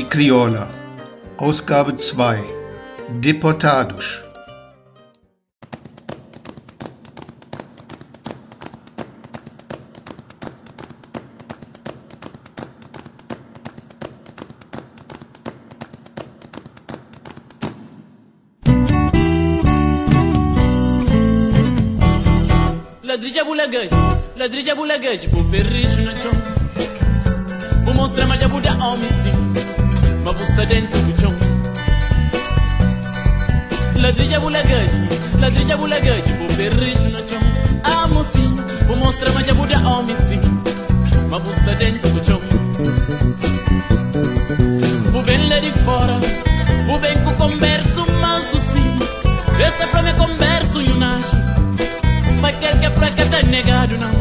die Criolla, Ausgabe 2, Deportados. Ladrija bulagaji, bu perricho no chão. Bu mostra mas já buda homem sim, mas busca dentro do chão. Ladrija bulagaji, bu perricho no chão. Ah mocinho, bu mostra mas já buda homem sim, mas busca dentro do chão. Bu bem lá de fora, bu bem com converso manso sim. Esta pra me converso e nacho. Mas quer que a fraca tá negado não.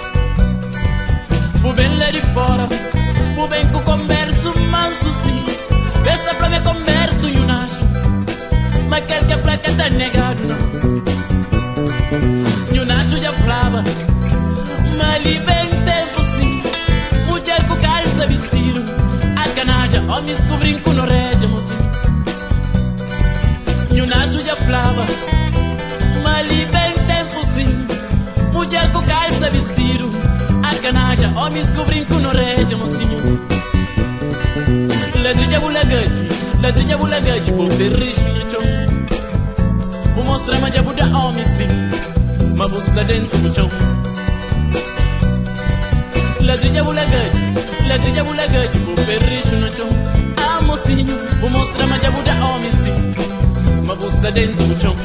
Vou bem lá de fora, vou bem com converso manso sim. Esta pra me converso e nacho. Mas quer que a fraca tá negado não. E o nacho já falava, mas ali bem tempo sim. Mulher com calça vestido, a canaja, homens com brinco no rédio mocinho. E o nacho já falava, mas ali bem tempo sim. Mulher com calça vestido, a canaja, homens com brinco no rédio mocinhos. Ladrija bulagaji, vou perricho no chão. Vou mostrar mas já buda homem sim, mas busca dentro do chão. Ladrija bulagaji, vou perricho no chão. Ah mocinho, vou mostrar mas já buda homem sim, mas busca dentro do chão.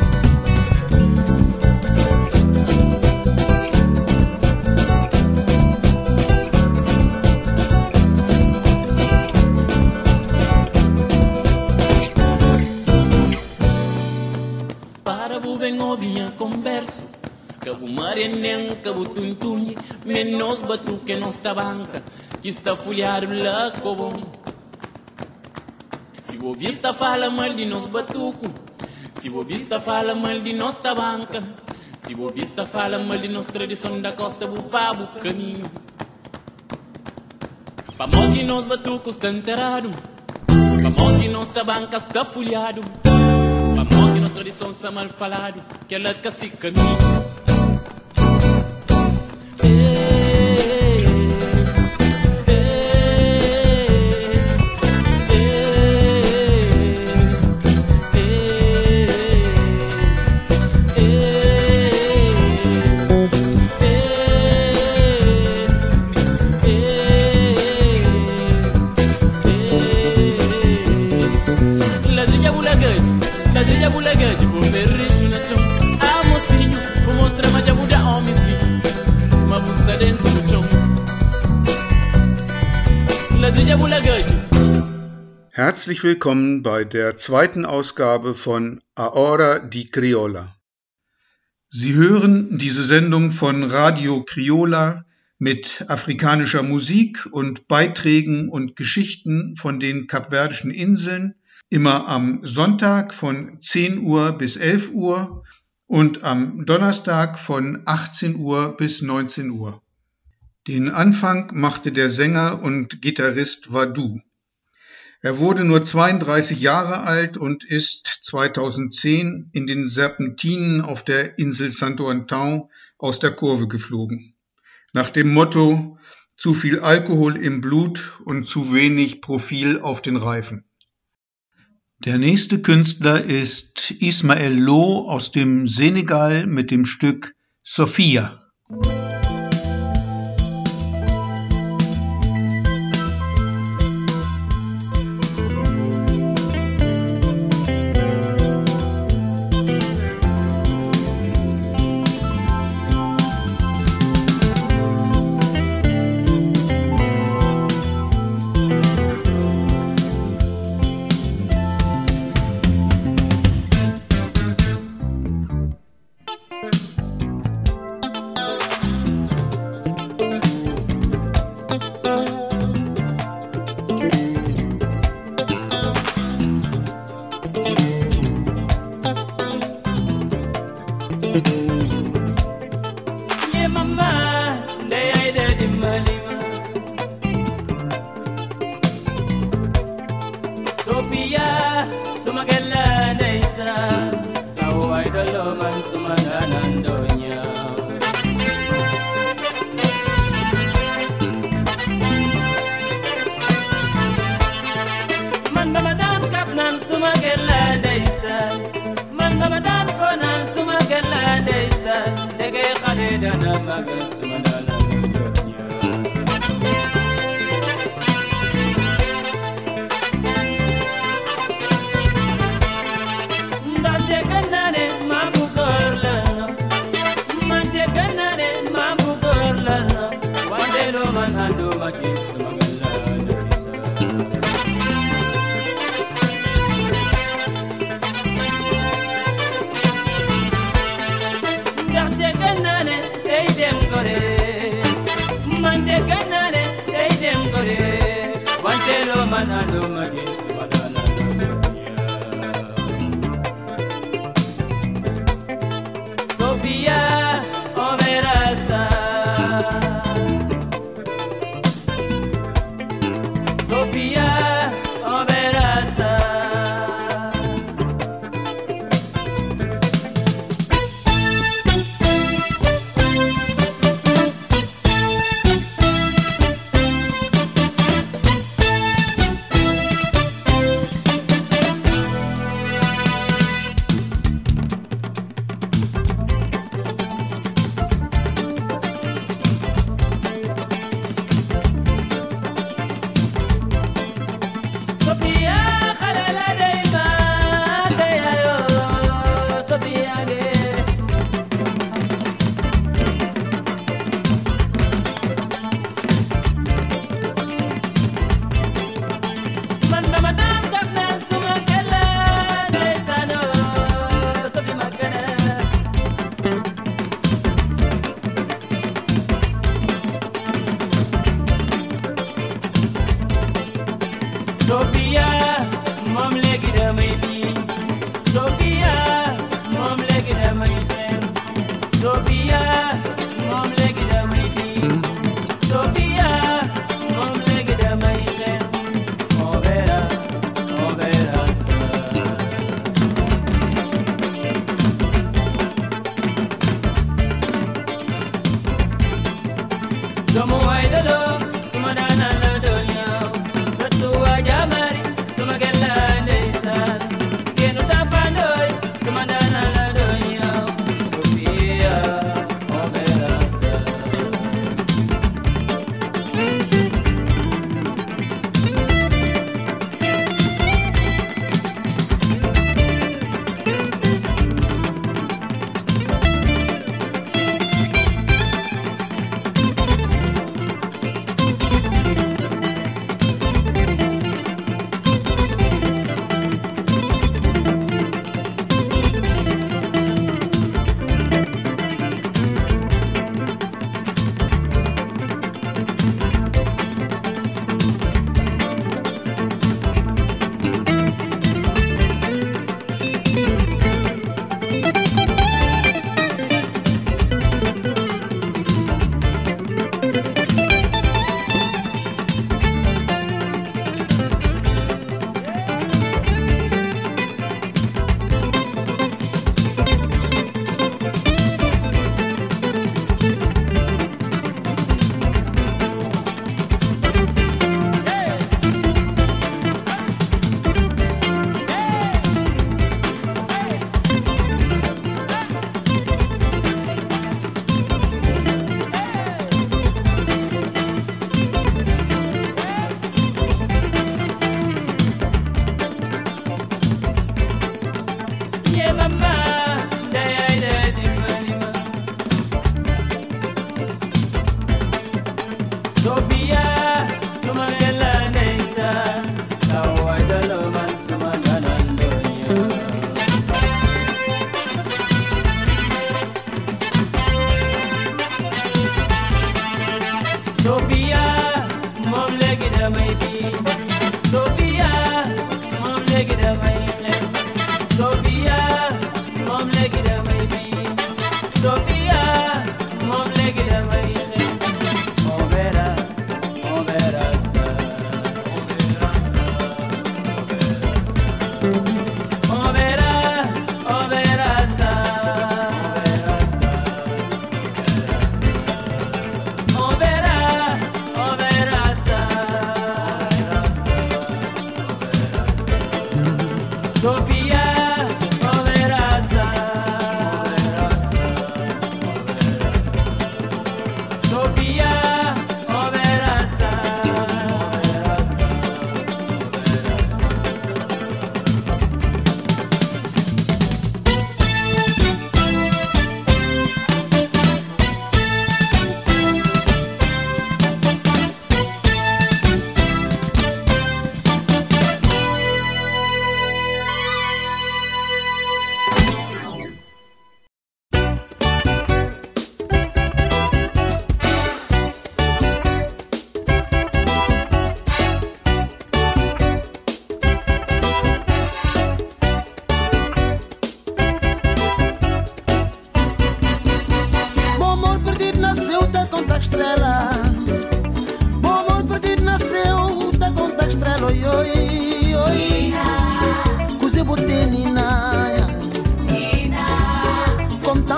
Cabo mareném, cabo tuntunhe, menos batuque nossa banca, que está folhado lá cobom. Se o vista fala mal de nós batuco, se o vista fala mal de nossa banca, se o vista fala mal de nossa tradição da costa do pabo caminho. Pra mão de nós batucos está enterrado, pra mão de nossa banca está folhado, pra mão de nossa tradição está mal falado, que ela que se caminho. Ladrija bulagaji, vou perricho no chão. Ah mocinho, vou mostrar mas já buda homem sim, mas busca dentro do chão. Ladrija bulagaji. Herzlich willkommen bei der zweiten Ausgabe von Ahora di Criolla. Sie hören diese Sendung von Radio Criolla mit afrikanischer Musik und Beiträgen und Geschichten von den Kapverdischen Inseln, immer am Sonntag von 10 Uhr bis 11 Uhr und am Donnerstag von 18 Uhr bis 19 Uhr. Den Anfang machte der Sänger und Gitarrist Wadu. Er wurde nur 32 Jahre alt und ist 2010 in den Serpentinen auf der Insel Saint-Antoine aus der Kurve geflogen. Nach dem Motto: zu viel Alkohol im Blut und zu wenig Profil auf den Reifen. Der nächste Künstler ist Ismael Lo aus dem Senegal mit dem Stück Sophia.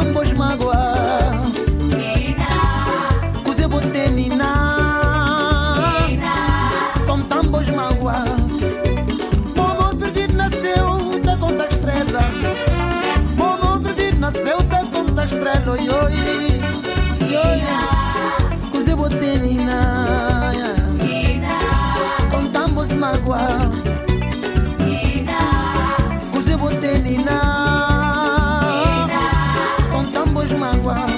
tambos mágoas. Cuse bote nina, com tambos mágoas. O amor perdido nasceu da conta estrela. O amor perdido nasceu da conta estrela. Oi, oi, oi. Cuse bote nina, com tambos mágoas. Cuse bote nina, com tambos mágoas.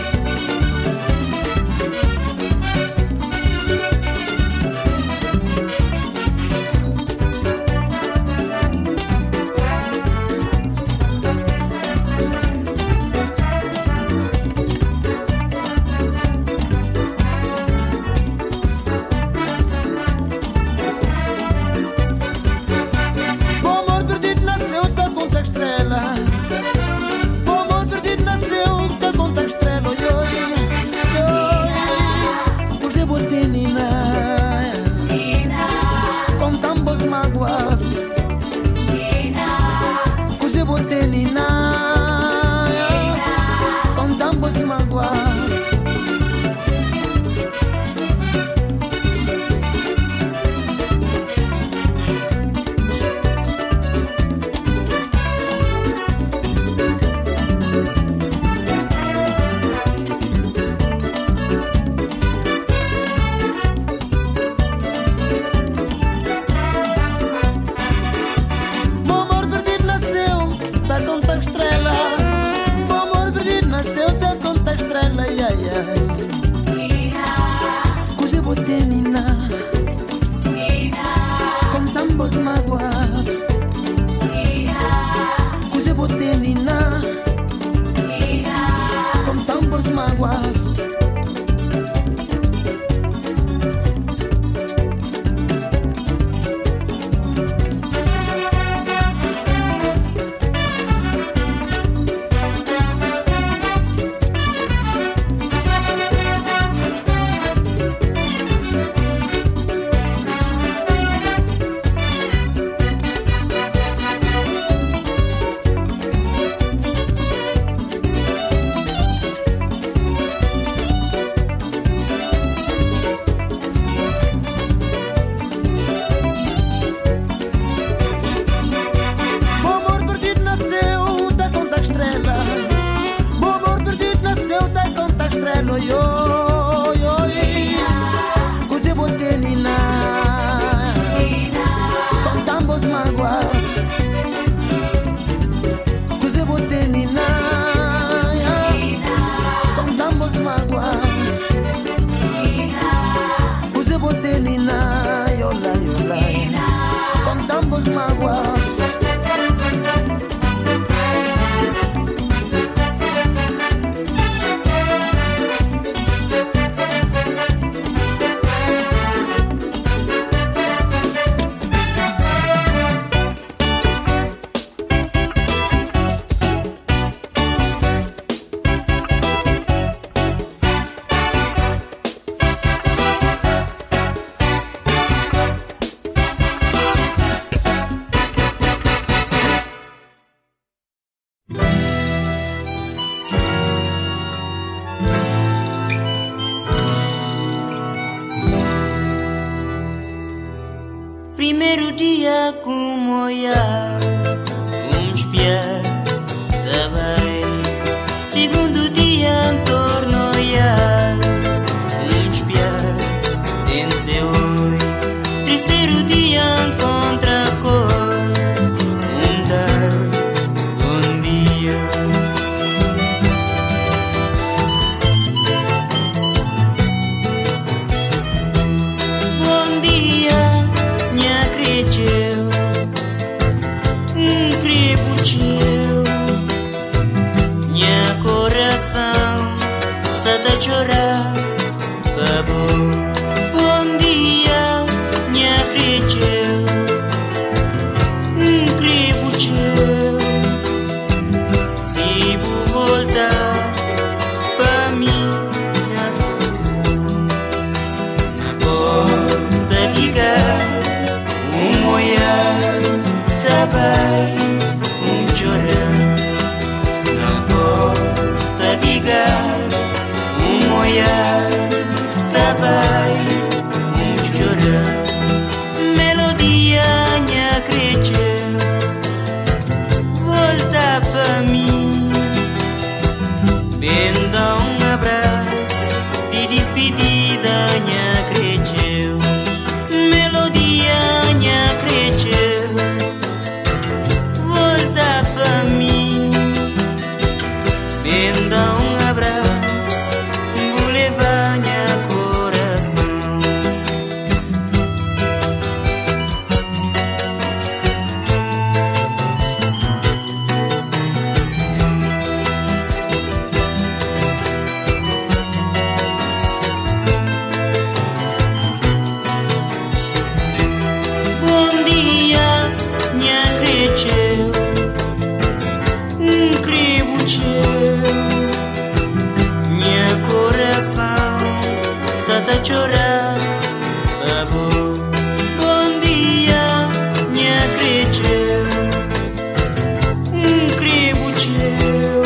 Primeiro dia como olhar, espiar também. Segundo dia torno olhar, espiar dentro de oi. Terceiro dia contra a cor, dar bom dia. Bom dia, minha creatura. Benda um abraço de despedida, nha cresceu. Melodia, nha cresceu. Volta pra mim. Benda um abraço, vou levar nha coração. Bom dia, nha cresceu. Crivo teu, minha coração só tá chorar, babo. Bom dia, minha cresceu. Crivo teu,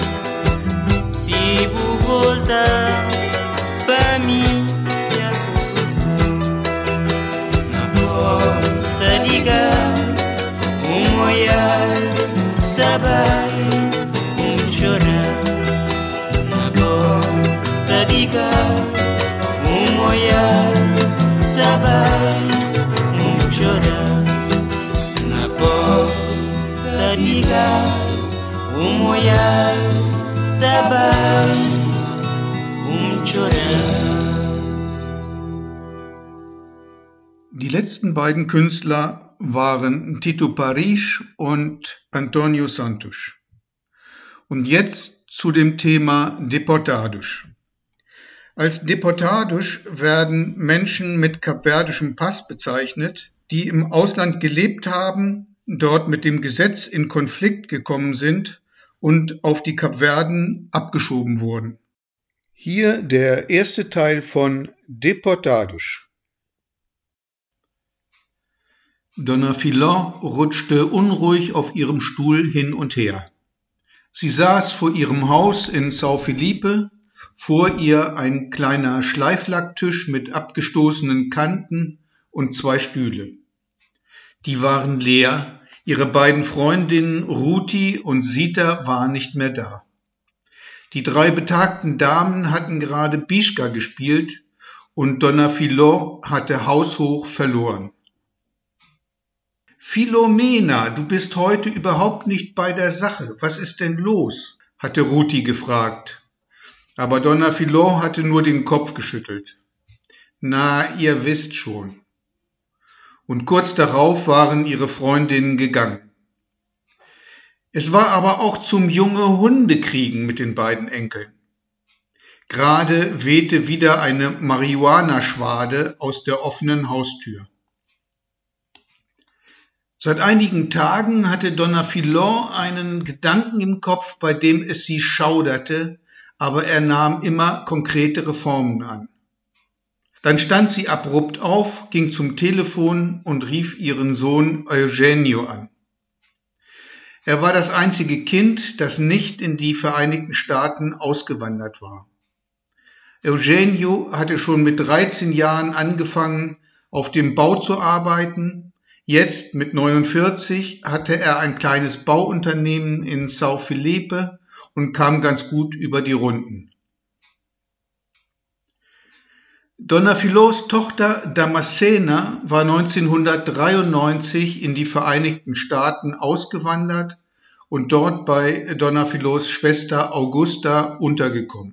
se vou voltar pra mim, minha solução. Na porta ligar, olhar, tá bem. Chorar na porta ligar, olhar, tá bem. Chorar na porta ligar, olhar, tá bem. Chorar. Die letzten beiden Künstler waren Tito Paris und Antonio Santos. Und jetzt zu dem Thema Deportados. Als Deportados werden Menschen mit kapverdischem Pass bezeichnet, die im Ausland gelebt haben, dort mit dem Gesetz in Konflikt gekommen sind und auf die Kapverden abgeschoben wurden. Hier der erste Teil von Deportados. Dona Filó rutschte unruhig auf ihrem Stuhl hin und her. Sie saß vor ihrem Haus in São Felipe, vor ihr ein kleiner Schleiflacktisch mit abgestoßenen Kanten und 2 Stühle. Die waren leer, ihre beiden Freundinnen Ruti und Sita waren nicht mehr da. Die 3 betagten Damen hatten gerade Bischka gespielt und Dona Filó hatte haushoch verloren. Filomena, du bist heute überhaupt nicht bei der Sache. Was ist denn los? Hatte Ruti gefragt. Aber Dona Filó hatte nur den Kopf geschüttelt. Na, ihr wisst schon. Und kurz darauf waren ihre Freundinnen gegangen. Es war aber auch zum junge Hundekriegen mit den beiden Enkeln. Gerade wehte wieder eine Marihuana-Schwade aus der offenen Haustür. Seit einigen Tagen hatte Dona Filó einen Gedanken im Kopf, bei dem es sie schauderte, aber er nahm immer konkretere Formen an. Dann stand sie abrupt auf, ging zum Telefon und rief ihren Sohn Eugenio an. Er war das einzige Kind, das nicht in die Vereinigten Staaten ausgewandert war. Eugenio hatte schon mit 13 Jahren angefangen, auf dem Bau zu arbeiten. Jetzt mit 49 hatte er ein kleines Bauunternehmen in São Felipe und kam ganz gut über die Runden. Dona Filós Tochter Damascena war 1993 in die Vereinigten Staaten ausgewandert und dort bei Dona Filós Schwester Augusta untergekommen.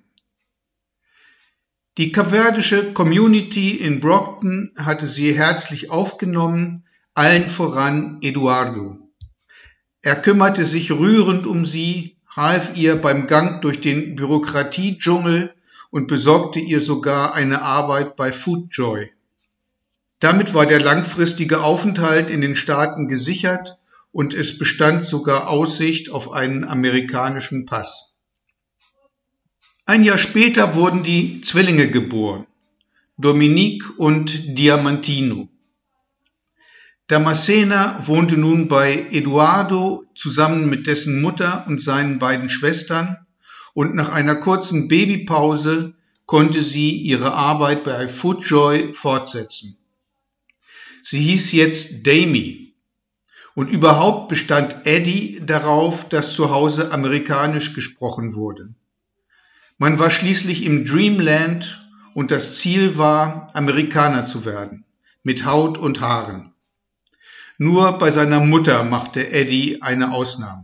Die kapverdische Community in Brockton hatte sie herzlich aufgenommen, allen voran Eduardo. Er kümmerte sich rührend um sie, half ihr beim Gang durch den Bürokratiedschungel und besorgte ihr sogar eine Arbeit bei Foodjoy. Damit war der langfristige Aufenthalt in den Staaten gesichert und es bestand sogar Aussicht auf einen amerikanischen Pass. Ein Jahr später wurden die Zwillinge geboren, Dominique und Diamantino. Damascena wohnte nun bei Eduardo zusammen mit dessen Mutter und seinen beiden Schwestern und nach einer kurzen Babypause konnte sie ihre Arbeit bei Foodjoy fortsetzen. Sie hieß jetzt Dami und überhaupt bestand Eddie darauf, dass zu Hause amerikanisch gesprochen wurde. Man war schließlich im Dreamland und das Ziel war, Amerikaner zu werden, mit Haut und Haaren. Nur bei seiner Mutter machte Eddie eine Ausnahme.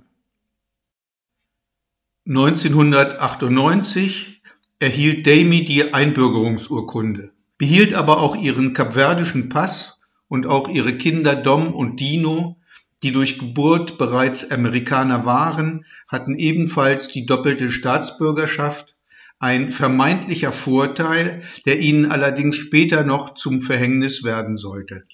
1998 erhielt Damie die Einbürgerungsurkunde, behielt aber auch ihren kapverdischen Pass und auch ihre Kinder Dom und Dino, die durch Geburt bereits Amerikaner waren, hatten ebenfalls die doppelte Staatsbürgerschaft, ein vermeintlicher Vorteil, der ihnen allerdings später noch zum Verhängnis werden sollte.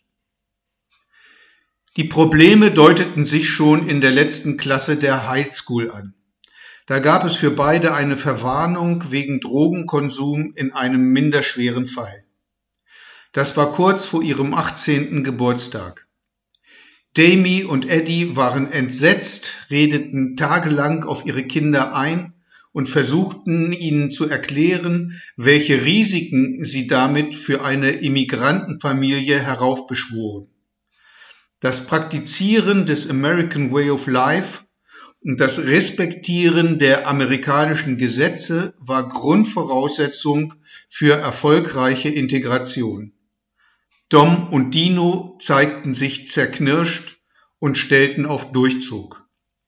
Die Probleme deuteten sich schon in der letzten Klasse der High School an. Da gab es für beide eine Verwarnung wegen Drogenkonsum in einem minderschweren Fall. Das war kurz vor ihrem 18. Geburtstag. Damie und Eddie waren entsetzt, redeten tagelang auf ihre Kinder ein und versuchten ihnen zu erklären, welche Risiken sie damit für eine Immigrantenfamilie heraufbeschworen. Das Praktizieren des American Way of Life und das Respektieren der amerikanischen Gesetze war Grundvoraussetzung für erfolgreiche Integration. Dom und Dino zeigten sich zerknirscht und stellten auf Durchzug.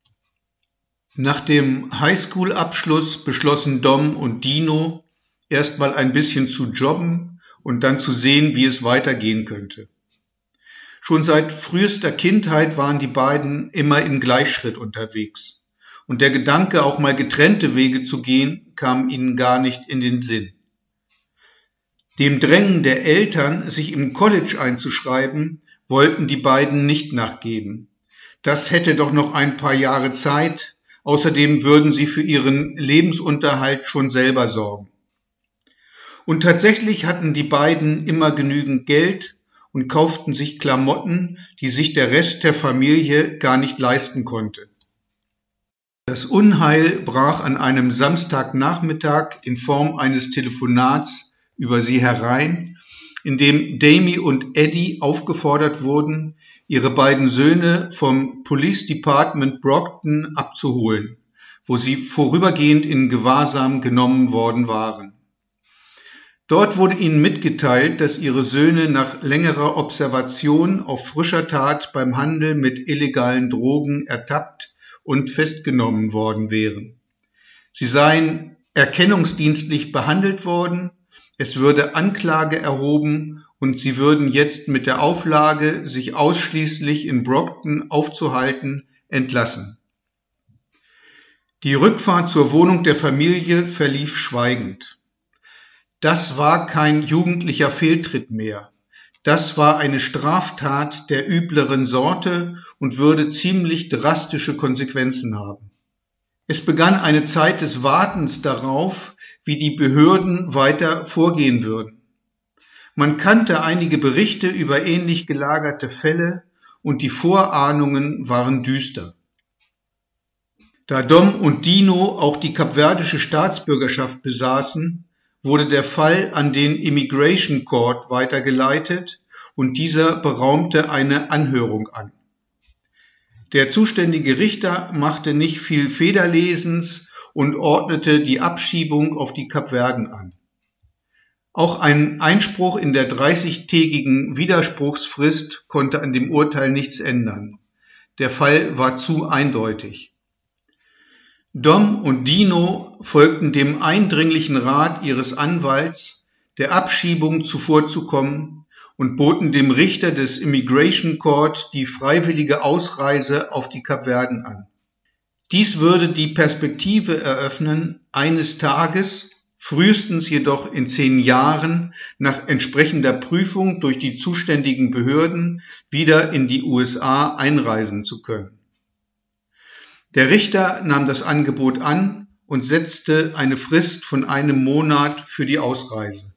Nach dem Highschool-Abschluss beschlossen Dom und Dino, erstmal ein bisschen zu jobben und dann zu sehen, wie es weitergehen könnte. Schon seit frühester Kindheit waren die beiden immer im Gleichschritt unterwegs. Und der Gedanke, auch mal getrennte Wege zu gehen, kam ihnen gar nicht in den Sinn. Dem Drängen der Eltern, sich im College einzuschreiben, wollten die beiden nicht nachgeben. Das hätte doch noch ein paar Jahre Zeit, außerdem würden sie für ihren Lebensunterhalt schon selber sorgen. Und tatsächlich hatten die beiden immer genügend Geld und kauften sich Klamotten, die sich der Rest der Familie gar nicht leisten konnte. Das Unheil brach an einem Samstagnachmittag in Form eines Telefonats über sie herein, in dem Damie und Eddie aufgefordert wurden, ihre beiden Söhne vom Police Department Brockton abzuholen, wo sie vorübergehend in Gewahrsam genommen worden waren. Dort wurde ihnen mitgeteilt, dass ihre Söhne nach längerer Observation auf frischer Tat beim Handel mit illegalen Drogen ertappt und festgenommen worden wären. Sie seien erkennungsdienstlich behandelt worden, es würde Anklage erhoben und sie würden jetzt mit der Auflage, sich ausschließlich in Brockton aufzuhalten, entlassen. Die Rückfahrt zur Wohnung der Familie verlief schweigend. Das war kein jugendlicher Fehltritt mehr. Das war eine Straftat der übleren Sorte und würde ziemlich drastische Konsequenzen haben. Es begann eine Zeit des Wartens darauf, wie die Behörden weiter vorgehen würden. Man kannte einige Berichte über ähnlich gelagerte Fälle und die Vorahnungen waren düster. Da Dom und Dino auch die kapverdische Staatsbürgerschaft besaßen, wurde der Fall an den Immigration Court weitergeleitet und dieser beraumte eine Anhörung an. Der zuständige Richter machte nicht viel Federlesens und ordnete die Abschiebung auf die Kapverden an. Auch ein Einspruch in der 30-tägigen Widerspruchsfrist konnte an dem Urteil nichts ändern. Der Fall war zu eindeutig. Dom und Dino folgten dem eindringlichen Rat ihres Anwalts, der Abschiebung zuvorzukommen und boten dem Richter des Immigration Court die freiwillige Ausreise auf die Kapverden an. Dies würde die Perspektive eröffnen, eines Tages, frühestens jedoch in 10 Jahren, nach entsprechender Prüfung durch die zuständigen Behörden wieder in die USA einreisen zu können. Der Richter nahm das Angebot an und setzte eine Frist von 1 Monat für die Ausreise.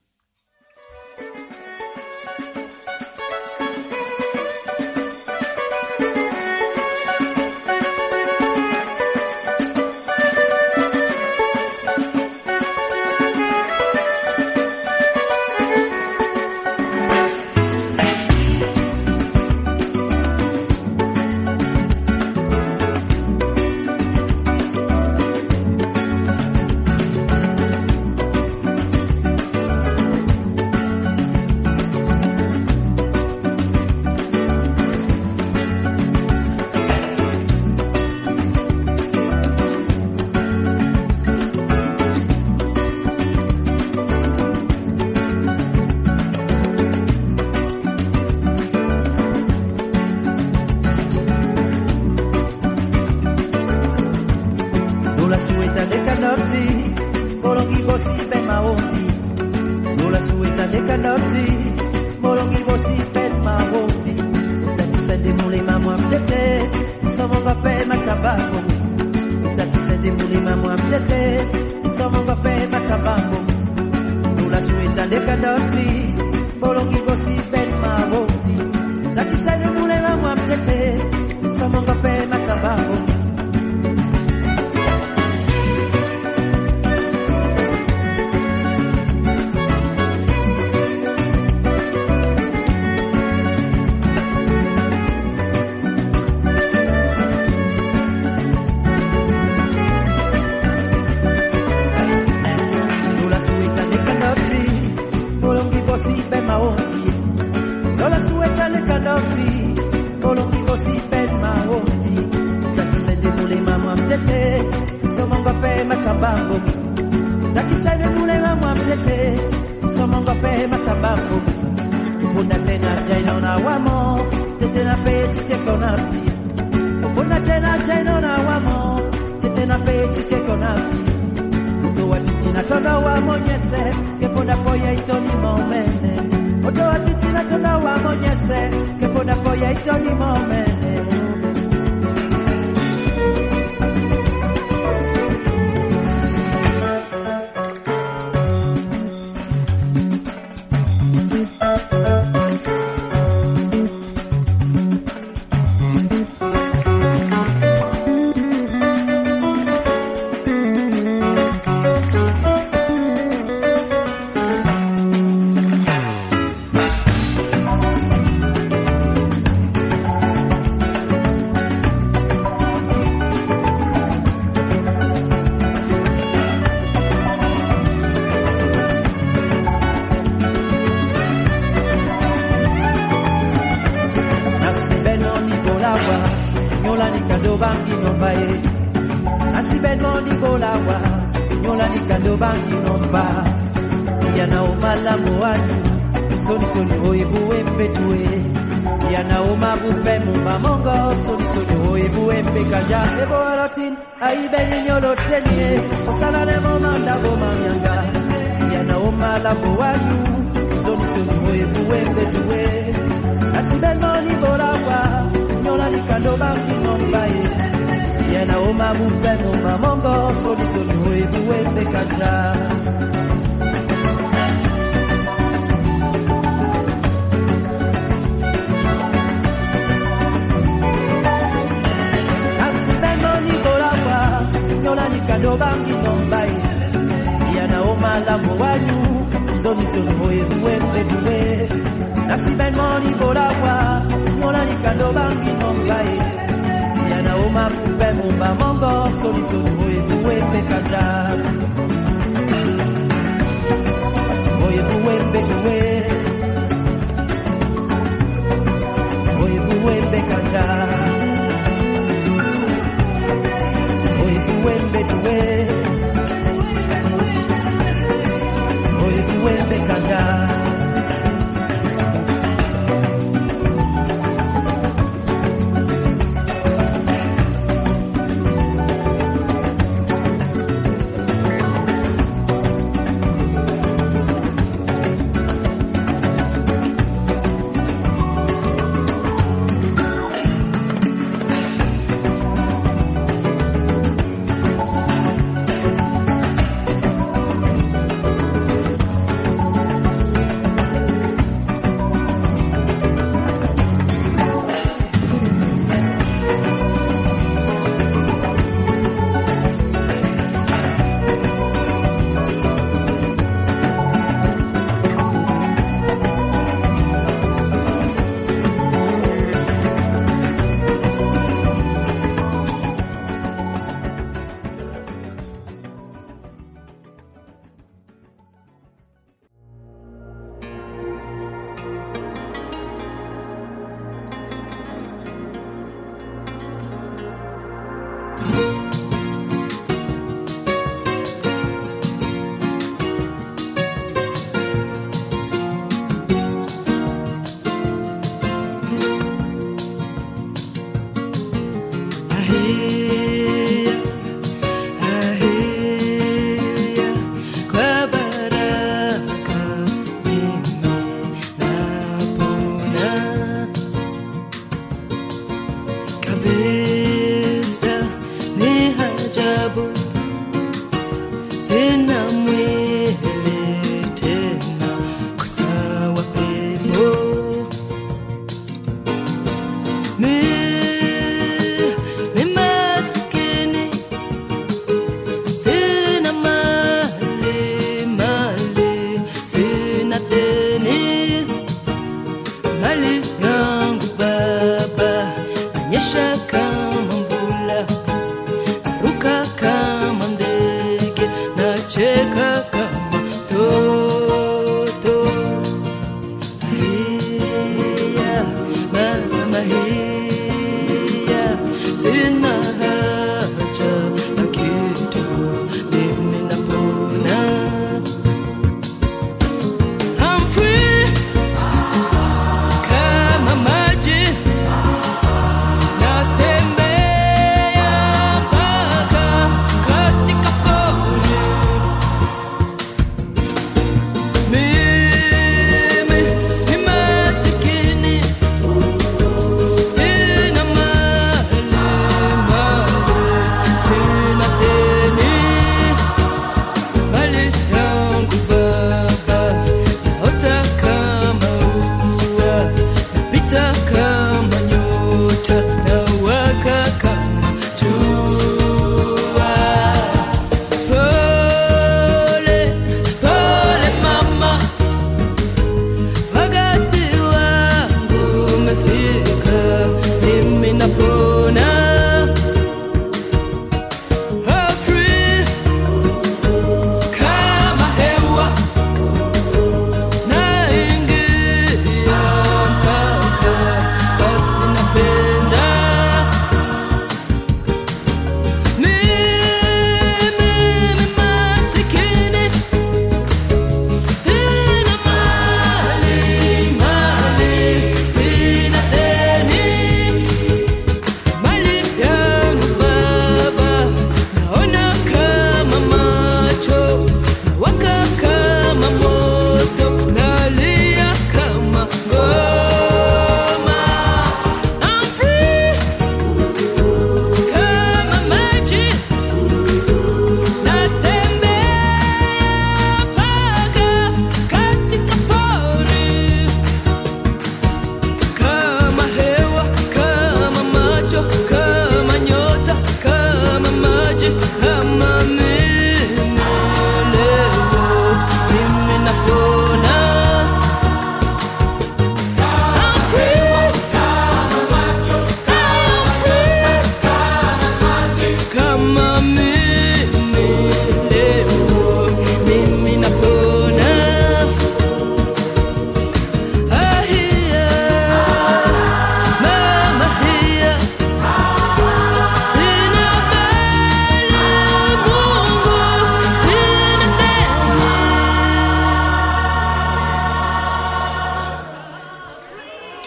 molongi bosi ben maondi Lola sueta de kanoti molongi bosi ben maondi Tatisende mulima mwamtete Somo bape matabako Tatisende mulima mwamtete Somo bape matabako Lola sueta de kanoti molongi bosi ben maondi Tatisende mulima mwamtete Somo bape matabako Matabambo Nakisade mulema mwamlete Somongo pe matabambo Ubunda tena jaino na wamo Tetena pe chicheko na pi Ubunda tena jaino na wamo Tetena pe chicheko na pi Uto wa titi na tono wa monyese Keponda poya itoni momene Uto wa titi na tono wa monyese Keponda poya itoni momene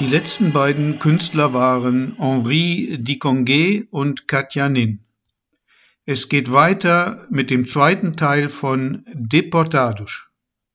Die letzten beiden Künstler waren Henri Diconguet und Katia Nin. Es geht weiter mit dem zweiten Teil von Deportados.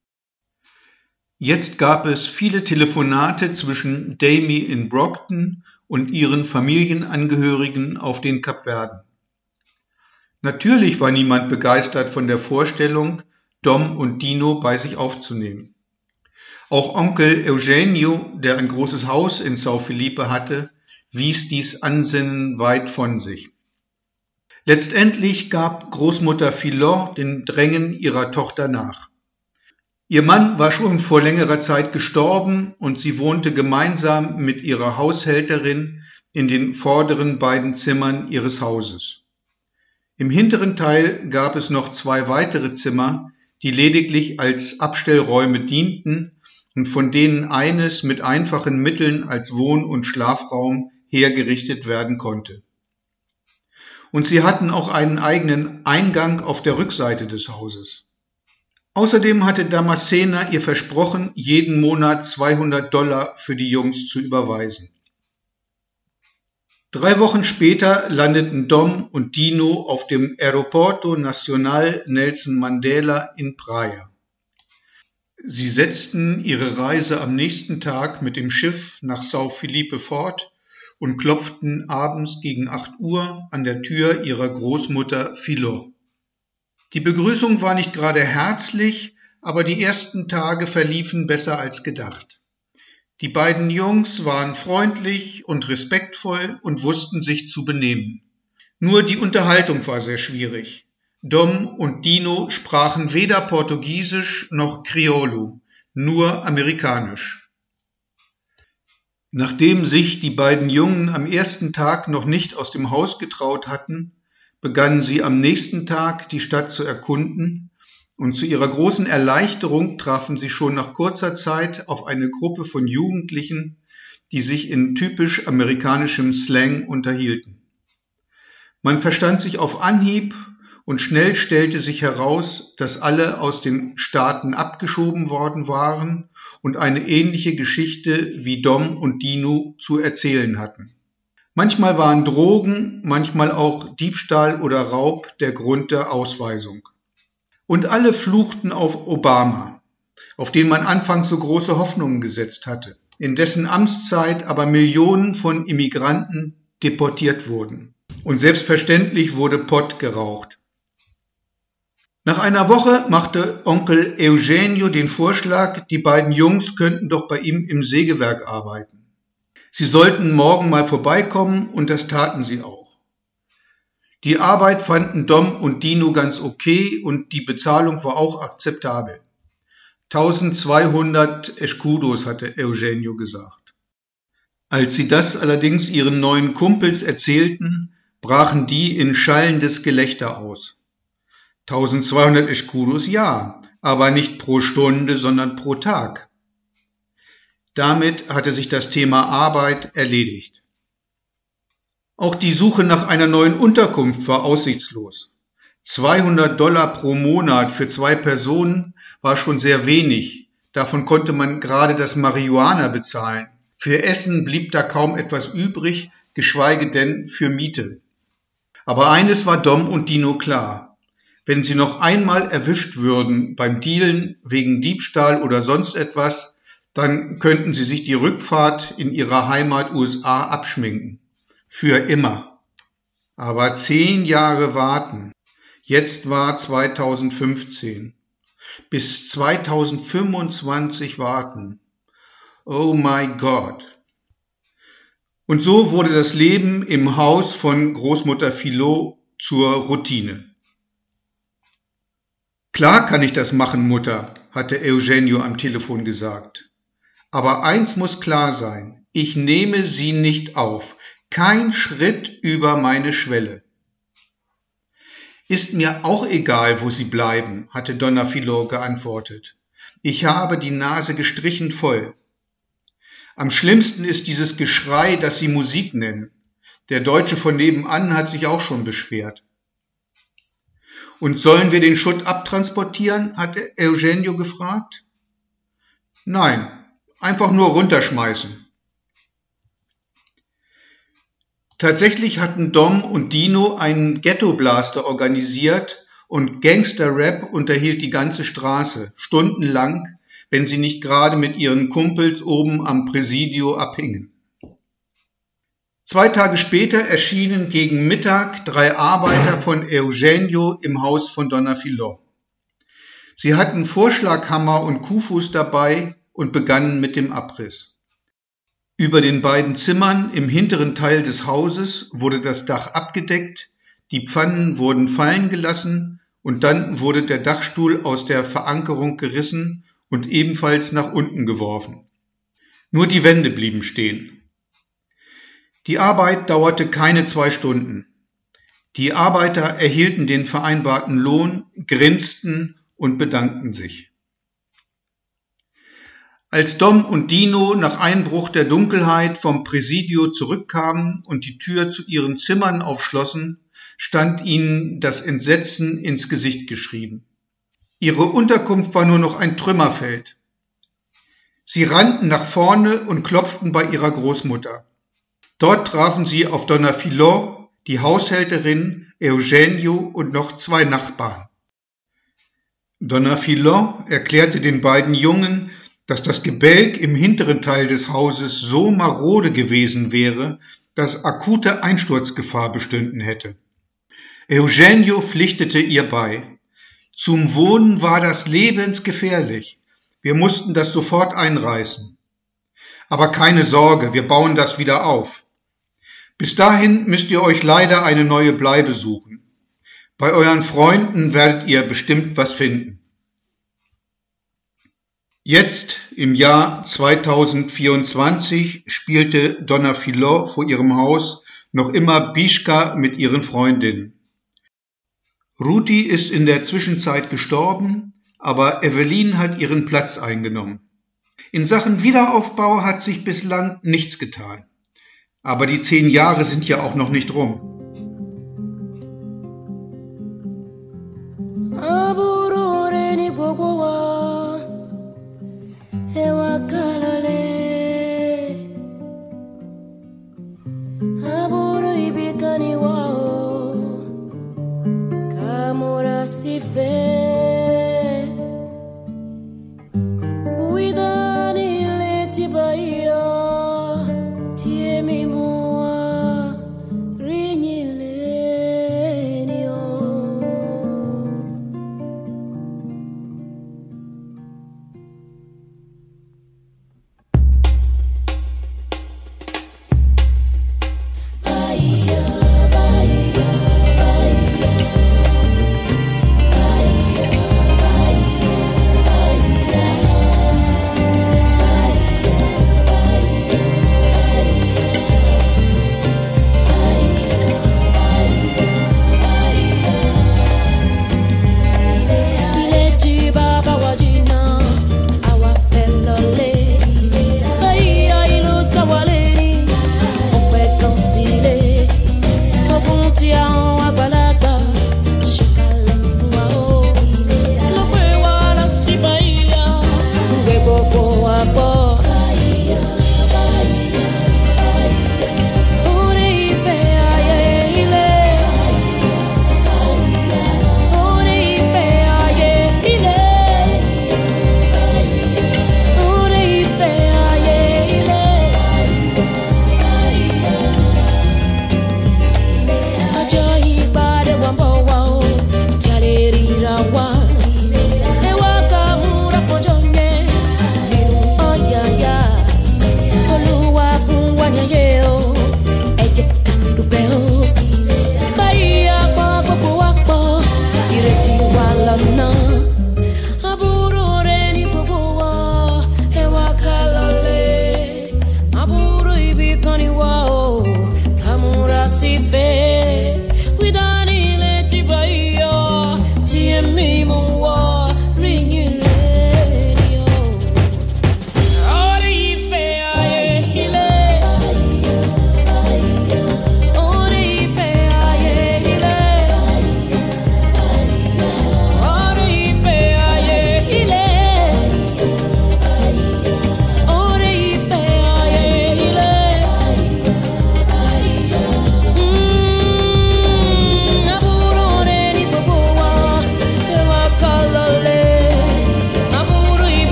Jetzt gab es viele Telefonate zwischen Damie in Brockton und ihren Familienangehörigen auf den Kapverden. Natürlich war niemand begeistert von der Vorstellung, Dom und Dino bei sich aufzunehmen. Auch Onkel Eugenio, der ein großes Haus in São Felipe hatte, wies dies Ansinnen weit von sich. Letztendlich gab Großmutter Filó den Drängen ihrer Tochter nach. Ihr Mann war schon vor längerer Zeit gestorben und sie wohnte gemeinsam mit ihrer Haushälterin in den vorderen beiden Zimmern ihres Hauses. Im hinteren Teil gab es noch 2 weitere Zimmer, die lediglich als Abstellräume dienten und von denen eines mit einfachen Mitteln als Wohn- und Schlafraum hergerichtet werden konnte. Und sie hatten auch einen eigenen Eingang auf der Rückseite des Hauses. Außerdem hatte Damascena ihr versprochen, jeden Monat $200 für die Jungs zu überweisen. 3 Wochen später landeten Dom und Dino auf dem Aeroporto Nacional Nelson Mandela in Praia. Sie setzten ihre Reise am nächsten Tag mit dem Schiff nach São Felipe fort und klopften abends gegen 8 Uhr an der Tür ihrer Großmutter Filó. Die Begrüßung war nicht gerade herzlich, aber die ersten Tage verliefen besser als gedacht. Die beiden Jungs waren freundlich und respektvoll und wussten sich zu benehmen. Nur die Unterhaltung war sehr schwierig. Dom und Dino sprachen weder Portugiesisch noch Criollo, nur Amerikanisch. Nachdem sich die beiden Jungen am ersten Tag noch nicht aus dem Haus getraut hatten, begannen sie am nächsten Tag die Stadt zu erkunden und zu ihrer großen Erleichterung trafen sie schon nach kurzer Zeit auf eine Gruppe von Jugendlichen, die sich in typisch amerikanischem Slang unterhielten. Man verstand sich auf Anhieb und schnell stellte sich heraus, dass alle aus den Staaten abgeschoben worden waren und eine ähnliche Geschichte wie Dom und Dino zu erzählen hatten. Manchmal waren Drogen, manchmal auch Diebstahl oder Raub der Grund der Ausweisung. Und alle fluchten auf Obama, auf den man anfangs so große Hoffnungen gesetzt hatte, in dessen Amtszeit aber Millionen von Immigranten deportiert wurden. Und selbstverständlich wurde Pott geraucht. Nach einer Woche machte Onkel Eugenio den Vorschlag, die beiden Jungs könnten doch bei ihm im Sägewerk arbeiten. Sie sollten morgen mal vorbeikommen und das taten sie auch. Die Arbeit fanden Dom und Dino ganz okay und die Bezahlung war auch akzeptabel. 1200 Escudos, hatte Eugenio gesagt. Als sie das allerdings ihren neuen Kumpels erzählten, brachen die in schallendes Gelächter aus. 1200 Escudos, ja, aber nicht pro Stunde, sondern pro Tag. Damit hatte sich das Thema Arbeit erledigt. Auch die Suche nach einer neuen Unterkunft war aussichtslos. $200 pro Monat für 2 Personen war schon sehr wenig. Davon konnte man gerade das Marihuana bezahlen. Für Essen blieb da kaum etwas übrig, geschweige denn für Miete. Aber eines war Dom und Dino klar. Wenn sie noch einmal erwischt würden beim Dealen wegen Diebstahl oder sonst etwas, dann könnten sie sich die Rückfahrt in ihrer Heimat USA abschminken. Für immer. Aber 10 Jahre warten. Jetzt war 2015. Bis 2025 warten. Oh my God. Und so wurde das Leben im Haus von Großmutter Filó zur Routine. Klar kann ich das machen, Mutter, hatte Eugenio am Telefon gesagt. Aber eins muss klar sein, ich nehme sie nicht auf. Kein Schritt über meine Schwelle. Ist mir auch egal, wo sie bleiben, hatte Donna Filó geantwortet. Ich habe die Nase gestrichen voll. Am schlimmsten ist dieses Geschrei, das sie Musik nennen. Der Deutsche von nebenan hat sich auch schon beschwert. Und sollen wir den Schutt abtransportieren, hatte Eugenio gefragt. Nein, einfach nur runterschmeißen. Tatsächlich hatten Dom und Dino einen Ghetto-Blaster organisiert und Gangster-Rap unterhielt die ganze Straße, stundenlang, wenn sie nicht gerade mit ihren Kumpels oben am Presidio abhingen. 2 Tage später erschienen gegen Mittag 3 Arbeiter von Eugenio im Haus von Donna Filò. Sie hatten Vorschlaghammer und Kufus dabei und begannen mit dem Abriss. Über den beiden Zimmern im hinteren Teil des Hauses wurde das Dach abgedeckt, die Pfannen wurden fallen gelassen und dann wurde der Dachstuhl aus der Verankerung gerissen und ebenfalls nach unten geworfen. Nur die Wände blieben stehen. Die Arbeit dauerte keine 2 Stunden. Die Arbeiter erhielten den vereinbarten Lohn, grinsten und bedankten sich. Als Dom und Dino nach Einbruch der Dunkelheit vom Presidio zurückkamen und die Tür zu ihren Zimmern aufschlossen, stand ihnen das Entsetzen ins Gesicht geschrieben. Ihre Unterkunft war nur noch ein Trümmerfeld. Sie rannten nach vorne und klopften bei ihrer Großmutter. Dort trafen sie auf Donna Filò, die Haushälterin, Eugenio und noch 2 Nachbarn. Donna Filò erklärte den beiden Jungen, dass das Gebälk im hinteren Teil des Hauses so marode gewesen wäre, dass akute Einsturzgefahr bestünden hätte. Eugenio pflichtete ihr bei. Zum Wohnen war das lebensgefährlich. Wir mussten das sofort einreißen. Aber keine Sorge, wir bauen das wieder auf. Bis dahin müsst ihr euch leider eine neue Bleibe suchen. Bei euren Freunden werdet ihr bestimmt was finden. Jetzt, im Jahr 2024, spielte Donna Filò vor ihrem Haus noch immer Bischka mit ihren Freundinnen. Ruti ist in der Zwischenzeit gestorben, aber Evelyn hat ihren Platz eingenommen. In Sachen Wiederaufbau hat sich bislang nichts getan. Aber die 10 Jahre sind ja auch noch nicht rum. Tiemi mua, rinyi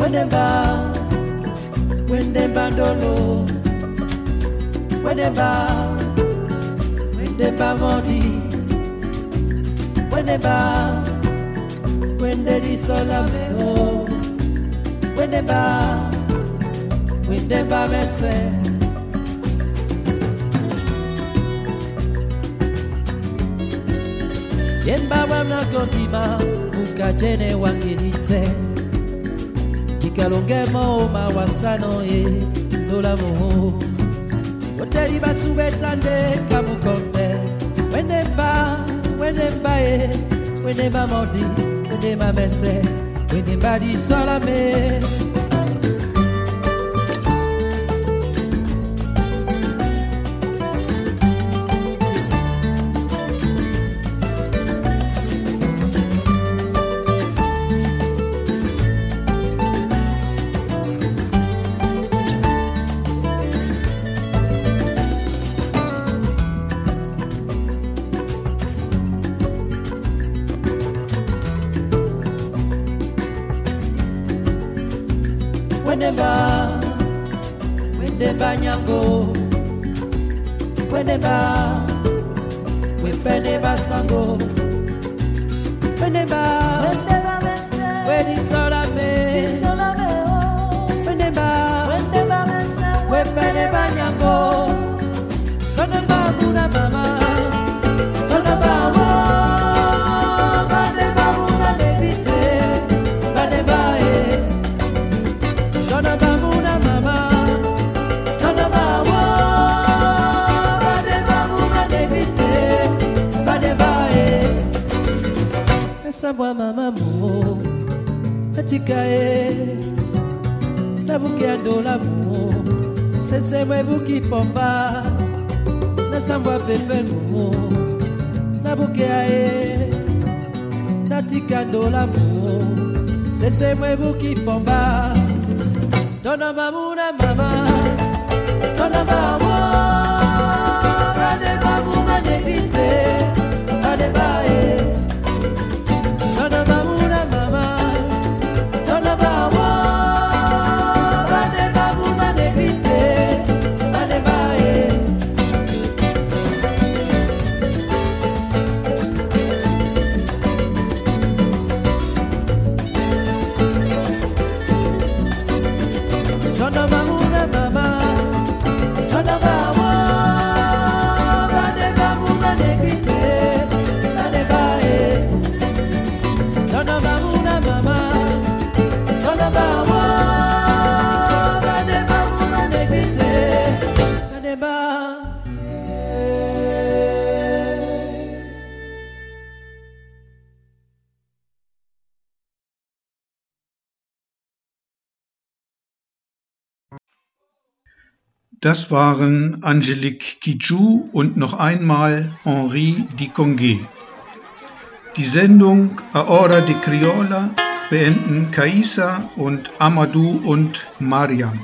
Whenever, whenever dolo, whenever, whenever modi, whenever, when there is all of me, whenever, whenever me say. Yemba wamna kontima, ukajene wangirite. Jikalongemo mawasano ye dola mo Oteri basubetande kamukonde Whenever ye Whenever modi Whenever mese Whenever di solame Whenever nyango Whenever Whenever sango Whenever When it's all of me Whenever Whenever nyango Tonaba muna mama Tonaba wo Whenever muna negrite Whenever Tonaba muna mama Tonaba wo Whenever muna negrite Whenever Sabwa mama mo Atika Nabuki andola mo Sese mwebuki pomba Nasambwa pepe mo Nabuki Natika andola mo Sese mwebuki pomba Tona mamuna mama Tona mawa Rade mamuma negrite Rade bae Tona mamuna mama Tona mawa Rade mamuma negrite Rade bae Tona mamuna mama Tona mawa Rade mamuma negrite Rade bae Tona mamuna mama Tona mawa Rade mamuma negrite Rade bae Das waren Angélique Kidjo und noch einmal Henri Dikongué. Die Sendung A Hora de Criolla beenden Kaisa und Amadou und Mariam.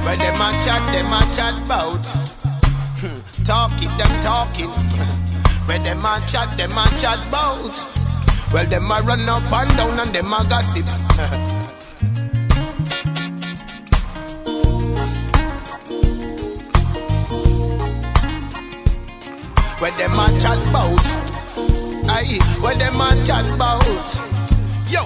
When them a chat about. Talking, them talking. When them a chat about. Well, them a run up and down and them a gossip. When them a chat about. Aye, when them a chat about. Yo.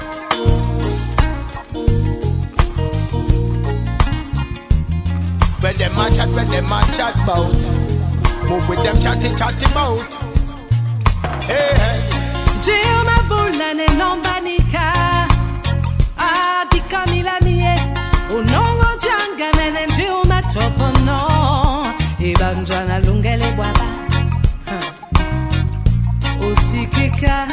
When them a chat about. Move with them chatty about. Hey, hey. Jeo mabula ne nombanika Adika milamie Unongo janga nene jeo matopo no Ibanjwana lungele bwaba Usikika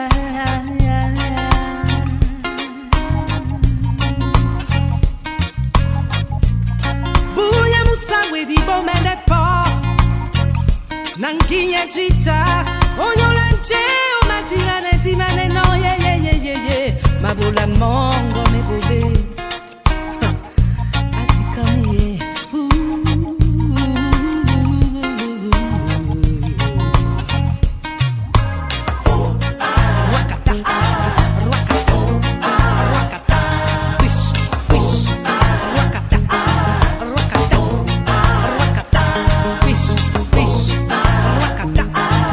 Buya musawe di bomene po Nankinya jita Onyolanje Tirane timane no ye Mabula mongo me bobe Atikami Rakata Rakata Wish Rakata Rakata Wish Rakata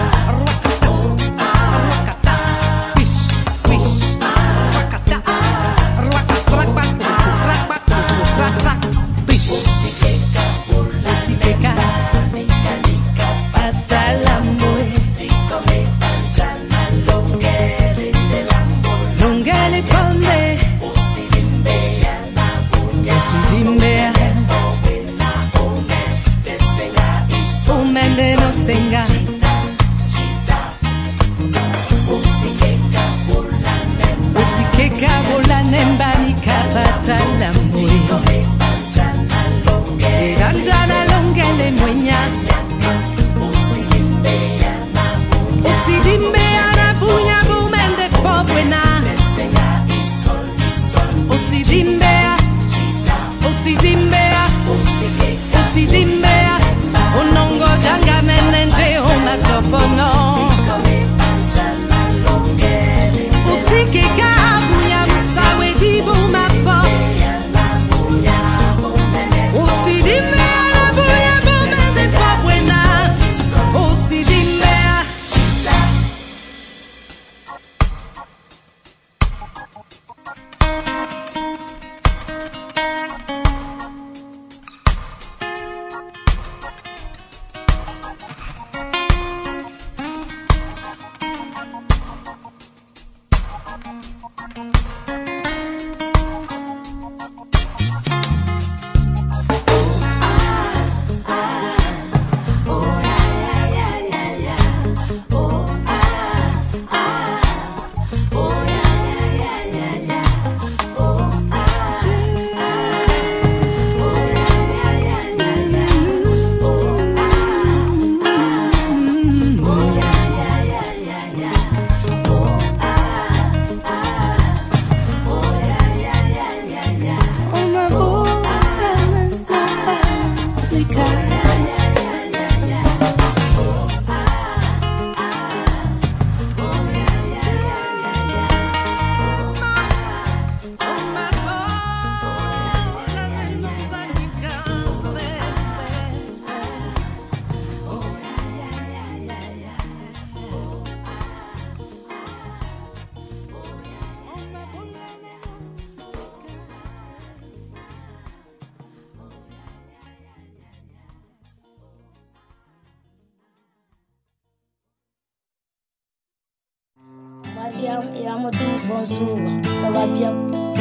Mariam et Amadou, bonjour, ça va bien?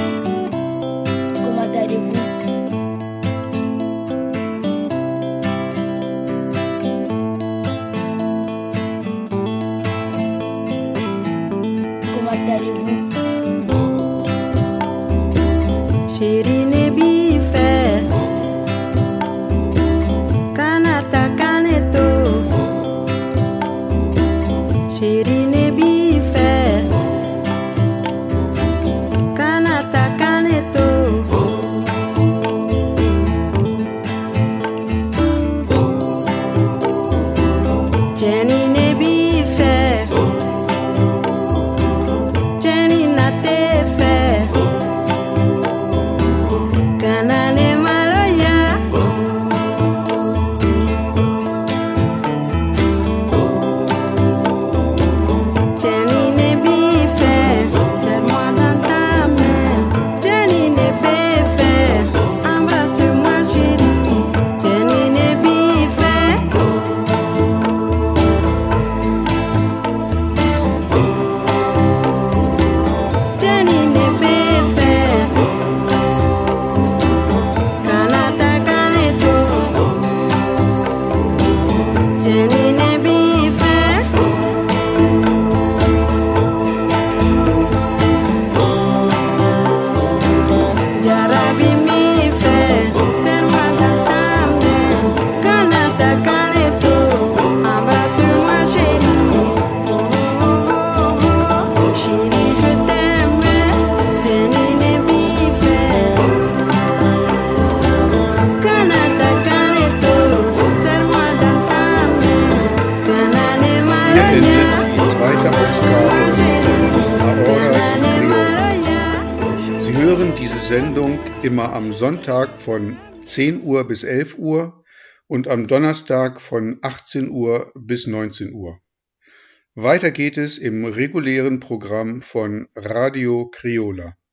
Comment allez-vous? Comment allez-vous? Chérie Nebife Kanata Kaneto Chérie Nebife Kanata Kaneto Sendung immer am Sonntag von 10 Uhr bis 11 Uhr und am Donnerstag von 18 Uhr bis 19 Uhr. Weiter geht es im regulären Programm von Radio Criolla.